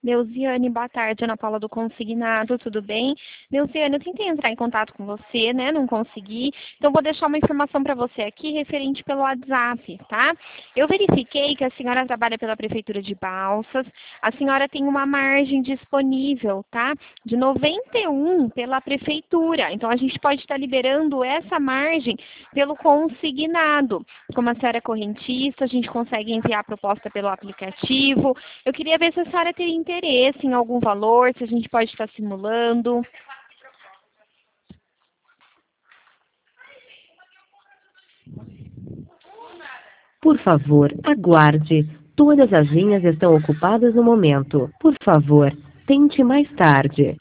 Neuziane, boa tarde, Ana Paula do Consignado, tudo bem? Neuziane, eu tentei entrar em contato com você, né? Não consegui. Então, vou deixar uma informação para você aqui referente pelo WhatsApp, tá? Eu verifiquei que a senhora trabalha pela Prefeitura de Balsas. A senhora tem uma margem disponível, tá? De 91 pela Prefeitura. Então, a gente pode estar liberando essa margem pelo consignado. Como a senhora é correntista, a gente consegue enviar a proposta pelo aplicativo. Eu queria ver se a senhora teria interesse em algum valor, se a gente pode estar simulando. Por favor, aguarde. Todas as linhas estão ocupadas no momento. Por favor, tente mais tarde.